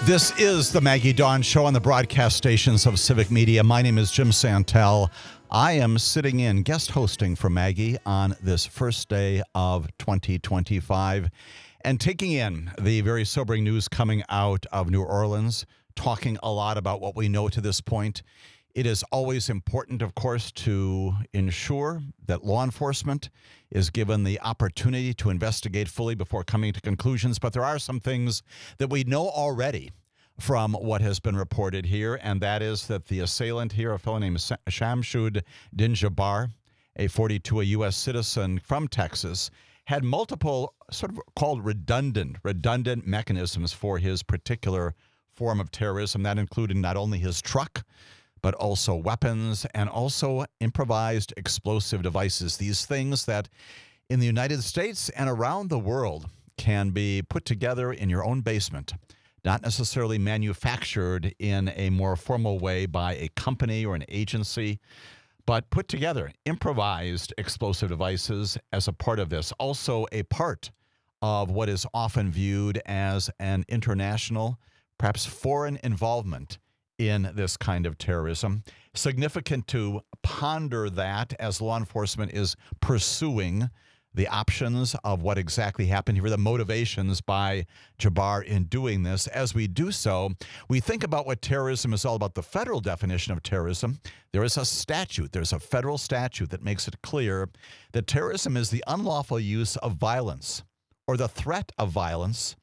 This is the Maggie Dawn Show on the broadcast stations of Civic Media. My name is Jim Santel. I am sitting in guest hosting for Maggie on this first day of 2025 and taking in the very sobering news coming out of New Orleans, talking a lot about what we know to this point. It is always important, of course, to ensure that law enforcement is given the opportunity to investigate fully before coming to conclusions. But there are some things that we know already from what has been reported here, and that is that the assailant here, a fellow named Shamsud Din-Jabbar, a 42, a U.S. citizen from Texas, had multiple sort of called redundant mechanisms for his particular form of terrorism. That included not only his truck, but also weapons and also improvised explosive devices. These things that in the United States and around the world can be put together in your own basement, not necessarily manufactured in a more formal way by a company or an agency, but put together, improvised explosive devices as a part of this. Also a part of what is often viewed as an international, perhaps foreign involvement in this kind of terrorism. Significant to ponder that as law enforcement is pursuing the options of what exactly happened here, the motivations by Jabbar in doing this. As we do so, we think about what terrorism is all about, the federal definition of terrorism. There is a statute, there's a federal statute that makes it clear that terrorism is the unlawful use of violence or the threat of violence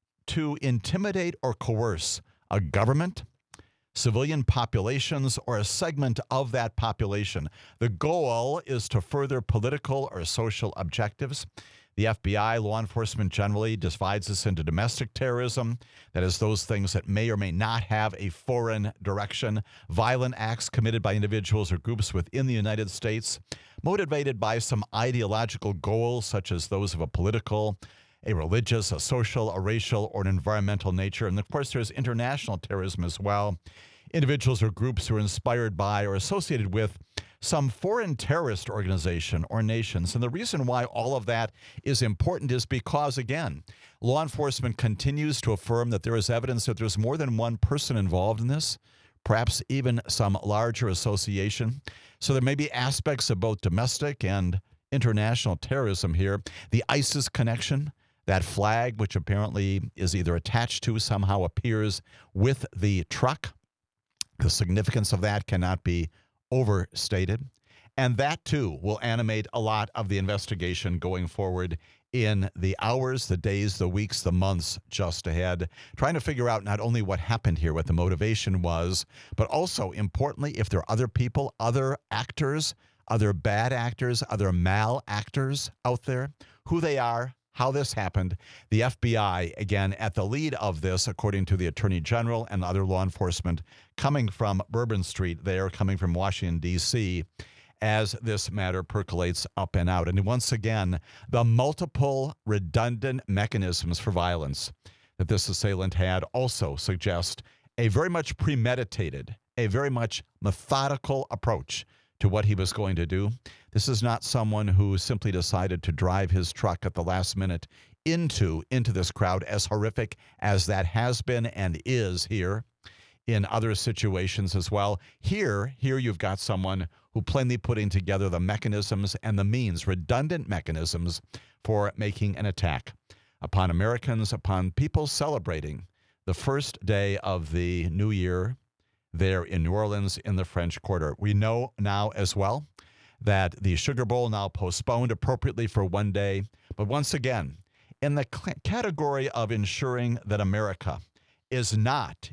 to intimidate or coerce a government, civilian populations, or a segment of that population. The goal is to further political or social objectives. The FBI, law enforcement generally, divides this into domestic terrorism, that is those things that may or may not have a foreign direction, violent acts committed by individuals or groups within the United States, motivated by some ideological goals, such as those of a political, a religious, a social, a racial, or an environmental nature. And of course, there's international terrorism as well. Individuals or groups who are inspired by or associated with some foreign terrorist organization or nations. And the reason why all of that is important is because, again, law enforcement continues to affirm that there is evidence that there's more than one person involved in this, perhaps even some larger association. So there may be aspects of both domestic and international terrorism here. The ISIS connection, that flag, which apparently is either attached to, somehow appears with the truck. The significance of that cannot be overstated. And that, too, will animate a lot of the investigation going forward in the hours, the days, the weeks, the months just ahead, trying to figure out not only what happened here, what the motivation was, but also, importantly, if there are other people, other actors, other bad actors, other malactors out there, who they are, how this happened. The FBI, again, at the lead of this, according to the Attorney General and other law enforcement, coming from Bourbon Street there, coming from Washington, D.C., as this matter percolates up and out. And once again, the multiple redundant mechanisms for violence that this assailant had also suggest a very much premeditated, a very much methodical approach to what he was going to do. This is not someone who simply decided to drive his truck at the last minute into this crowd, as horrific as that has been and is here in other situations as well. Here you've got someone who plainly putting together the mechanisms and the means, redundant mechanisms for making an attack upon Americans, upon people celebrating the first day of the new year there in New Orleans in the French Quarter. We know now as well that the Sugar Bowl now postponed appropriately for one day. But once again, in the category of ensuring that America does not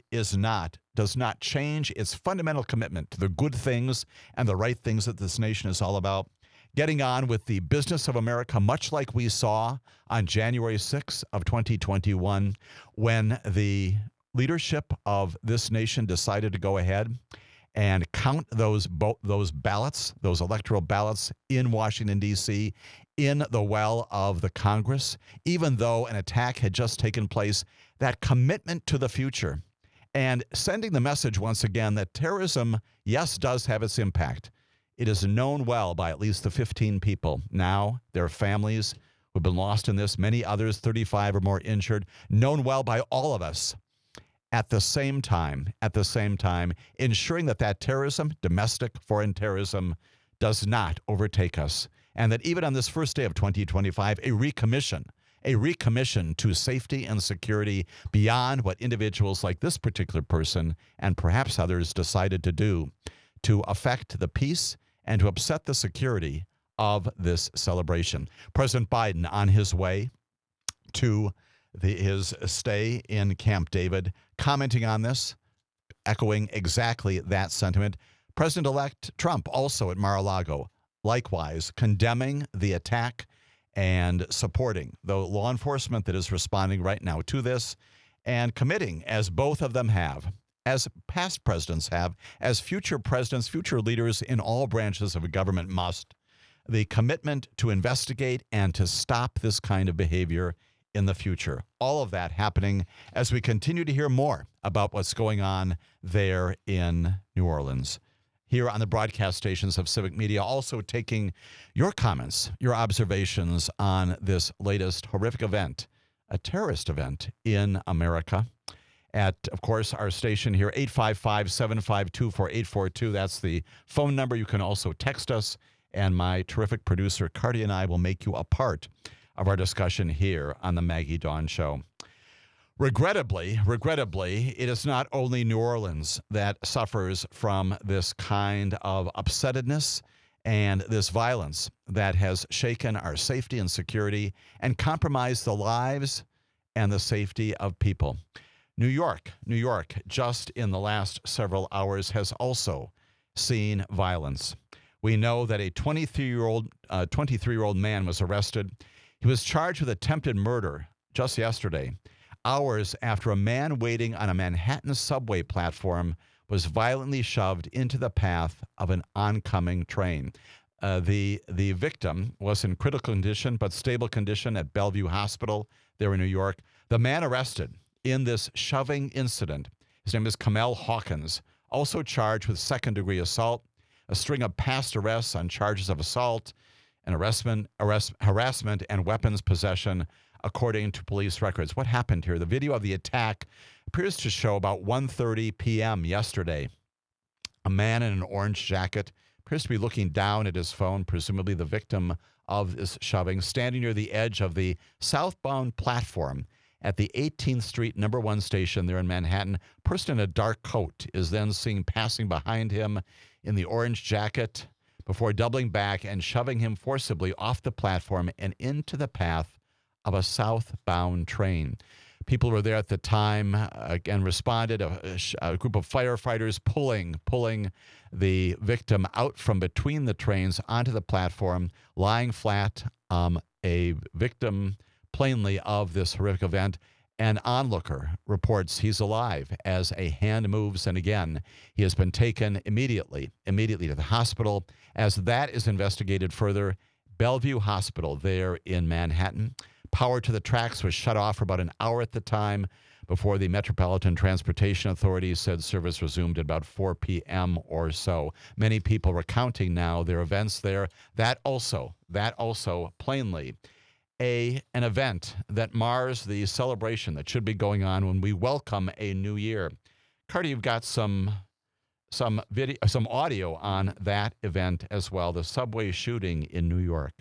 change its fundamental commitment to the good things and the right things that this nation is all about, getting on with the business of America, much like we saw on January 6th of 2021, when the leadership of this nation decided to go ahead and count those ballots, those electoral ballots in Washington, D.C., in the well of the Congress, even though an attack had just taken place. That commitment to the future and sending the message once again that terrorism, yes, does have its impact. It is known well by at least the 15 people now, their families who've been lost in this, many others, 35 or more injured, known well by all of us. at the same time, ensuring that terrorism, domestic foreign terrorism, does not overtake us. And that even on this first day of 2025, a recommission to safety and security beyond what individuals like this particular person and perhaps others decided to do to affect the peace and to upset the security of this celebration. President Biden on his way to his stay in Camp David, commenting on this, echoing exactly that sentiment. President-elect Trump also at Mar-a-Lago, likewise condemning the attack and supporting the law enforcement that is responding right now to this and committing, as both of them have, as past presidents have, as future presidents, future leaders in all branches of government must, the commitment to investigate and to stop this kind of behavior in the future. All of that happening as we continue to hear more about what's going on there in New Orleans. Here on the broadcast stations of Civic Media, also taking your comments, your observations on this latest horrific event, a terrorist event in America. At, of course, our station here, 855-752-4842. That's the phone number. You can also text us, and my terrific producer, Cardi, and I will make you a part of our discussion here on the Maggie Dawn Show. Regrettably, it is not only New Orleans that suffers from this kind of upsettedness and this violence that has shaken our safety and security and compromised the lives and the safety of people. New York, just in the last several hours has also seen violence. We know that a 23-year-old man was arrested. He was charged with attempted murder just yesterday, hours after a man waiting on a Manhattan subway platform was violently shoved into the path of an oncoming train. The victim was in critical condition but stable condition at Bellevue Hospital there in New York. The man arrested in this shoving incident, his name is Kamel Hawkins, also charged with second-degree assault, a string of past arrests on charges of assault and harassment and weapons possession, according to police records. What happened here? The video of the attack appears to show about 1:30 p.m. yesterday. A man in an orange jacket appears to be looking down at his phone, presumably the victim of this shoving, standing near the edge of the southbound platform at the 18th Street No. 1 station there in Manhattan. A person in a dark coat is then seen passing behind him in the orange jacket before doubling back and shoving him forcibly off the platform and into the path of a southbound train. People were there at the time and responded. A group of firefighters pulling the victim out from between the trains onto the platform, lying flat, a victim plainly of this horrific event. An onlooker reports he's alive as a hand moves, and again, he has been taken immediately to the hospital. As that is investigated further, Bellevue Hospital there in Manhattan. Power to the tracks was shut off for about an hour at the time before the Metropolitan Transportation Authority said service resumed at about 4 p.m. or so. Many people recounting now their events there. That also plainly an event that mars the celebration that should be going on when we welcome a new year. Cardi, you've got some video, some audio on that event as well, the subway shooting in New York.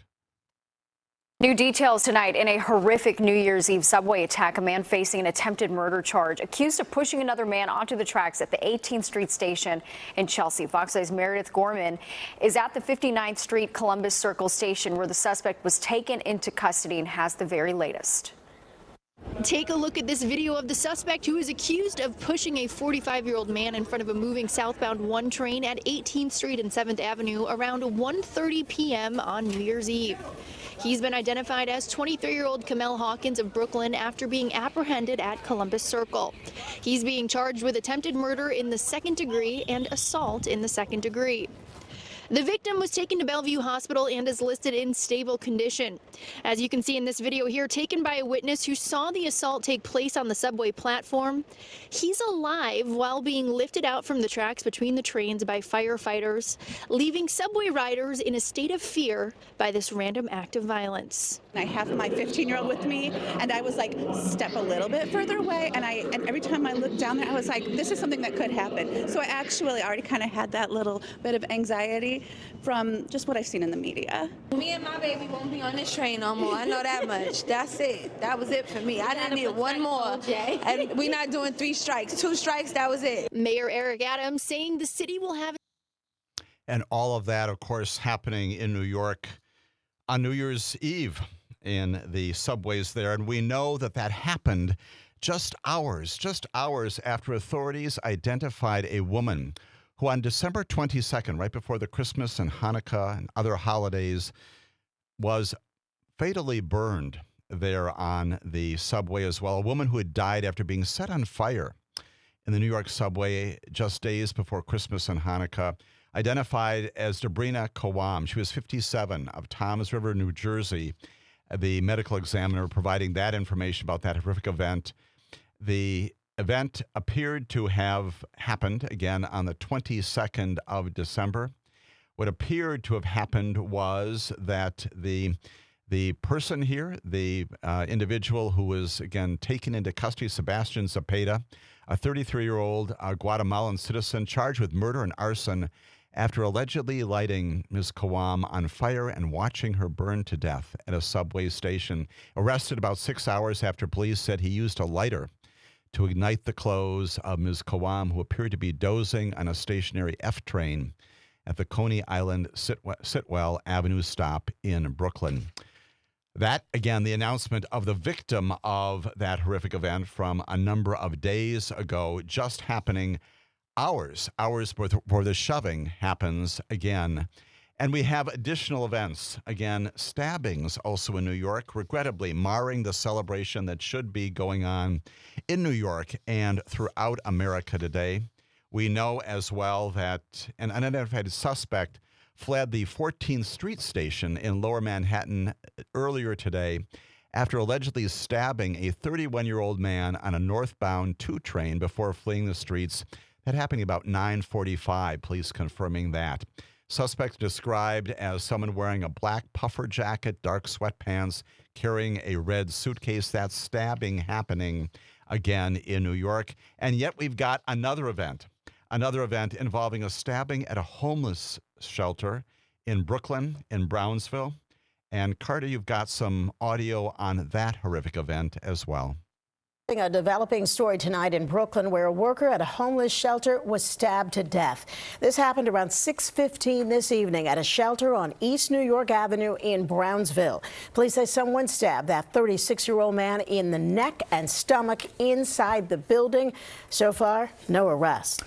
New details tonight in a horrific New Year's Eve subway attack. A man facing an attempted murder charge, accused of pushing another man onto the tracks at the 18th Street station in Chelsea. Fox 8's Meredith Gorman is at the 59th Street Columbus Circle station where the suspect was taken into custody and has the very latest. Take a look at this video of the suspect who is accused of pushing a 45-year-old man in front of a moving southbound 1 train at 18th Street and 7th Avenue around 1:30 p.m. on New Year's Eve. He's been identified as 23-year-old Kamel Hawkins of Brooklyn after being apprehended at Columbus Circle. He's being charged with attempted murder in the second degree and assault in the second degree. The victim was taken to Bellevue Hospital and is listed in stable condition. As you can see in this video here, taken by a witness who saw the assault take place on the subway platform, he's alive while being lifted out from the tracks between the trains by firefighters, leaving subway riders in a state of fear by this random act of violence. I have my 15-year-old with me, and I was like, step a little bit further away, and every time I looked down there, I was like, this is something that could happen. So I actually already kind of had that little bit of anxiety from just what I've seen in the media. Me and my baby won't be on this train no more. I know that much. That's it. That was it for me. I didn't need one more. And we're not doing 3 strikes. 2 strikes, that was it. Mayor Eric Adams saying the city will have. And all of that, of course, happening in New York on New Year's Eve in the subways there. And we know that that happened just hours after authorities identified a woman who on December 22nd, right before the Christmas and Hanukkah and other holidays, was fatally burned there on the subway as well. A woman who had died after being set on fire in the New York subway just days before Christmas and Hanukkah, identified as Debrina Kawam. She was 57, of Toms River, New Jersey. The medical examiner providing that information about that horrific event. The event appeared to have happened again on the 22nd of December. What appeared to have happened was that the person here, the individual who was again taken into custody, Sebastian Zepeda, a 33-year-old Guatemalan citizen charged with murder and arson after allegedly lighting Ms. Kawam on fire and watching her burn to death at a subway station. Arrested about 6 hours after police said he used a lighter to ignite the clothes of Ms. Kawam, who appeared to be dozing on a stationary F train at the Coney Island Sitwell Avenue stop in Brooklyn. That, again, the announcement of the victim of that horrific event from a number of days ago, just happening hours before the shoving happens again. And we have additional events, again, stabbings also in New York, regrettably marring the celebration that should be going on in New York and throughout America today. We know as well that an unidentified suspect fled the 14th Street station in Lower Manhattan earlier today after allegedly stabbing a 31-year-old man on a northbound 2 train before fleeing the streets. That happened about 9:45, police confirming that. Suspect described as someone wearing a black puffer jacket, dark sweatpants, carrying a red suitcase. That stabbing happening again in New York. And yet we've got another event involving a stabbing at a homeless shelter in Brooklyn, in Brownsville. And Carter, you've got some audio on that horrific event as well. A developing story tonight in Brooklyn where a worker at a homeless shelter was stabbed to death. This happened around 6:15 this evening at a shelter on East New York Avenue in Brownsville. Police say someone stabbed that 36-year-old man in the neck and stomach inside the building. So far, no arrest.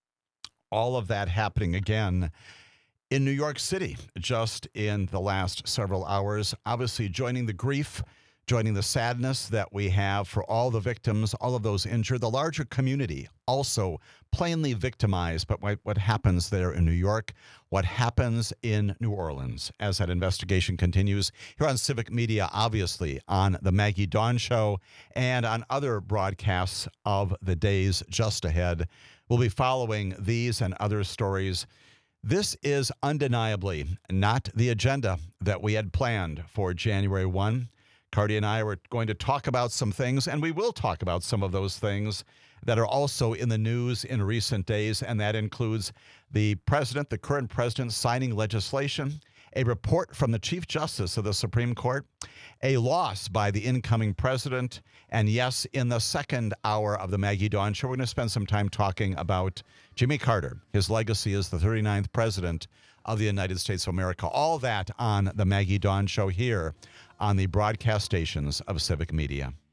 All of that happening again in New York City just in the last several hours. Obviously joining the grief, joining the sadness that we have for all the victims, all of those injured, the larger community also plainly victimized by what happens there in New York, what happens in New Orleans as that investigation continues here on Civic Media, obviously on the Maggie Dawn Show and on other broadcasts of the days just ahead. We'll be following these and other stories. This is undeniably not the agenda that we had planned for January 1. Cardi and I were going to talk about some things, and we will talk about some of those things that are also in the news in recent days, and that includes the current president, signing legislation, a report from the Chief Justice of the Supreme Court, a loss by the incoming president, and yes, in the second hour of the Maggie Dawn Show, we're going to spend some time talking about Jimmy Carter, his legacy as the 39th president of the United States of America. All that on the Maggie Dawn Show here on the broadcast stations of Civic Media.